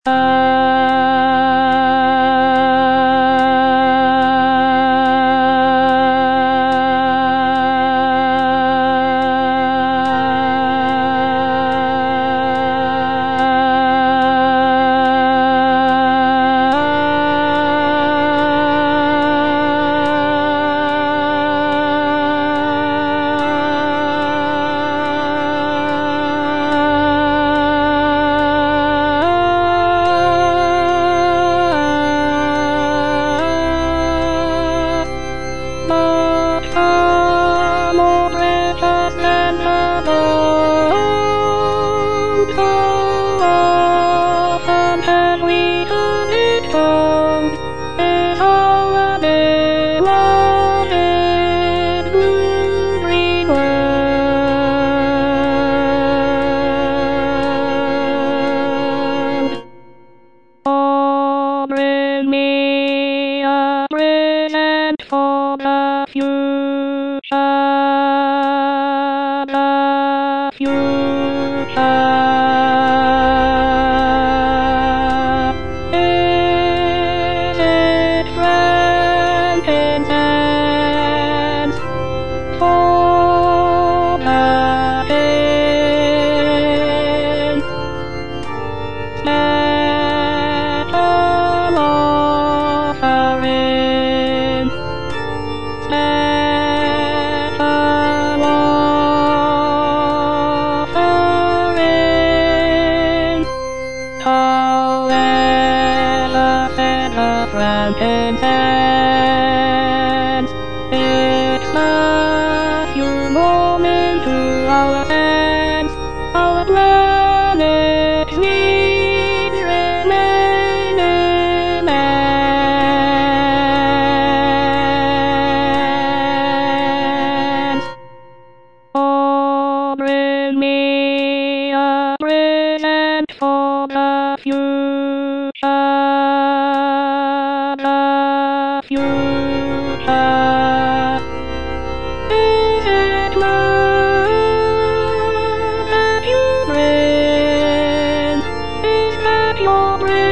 Bring me a present for the future, the future. Is it frankincense for the king? Special offering, special offering. However, said the frankincense, it's the human into our hands, our planet sweet remain in hands. Oh, bring me a present for the future, the future. Is it love that you bring? Is that your bring?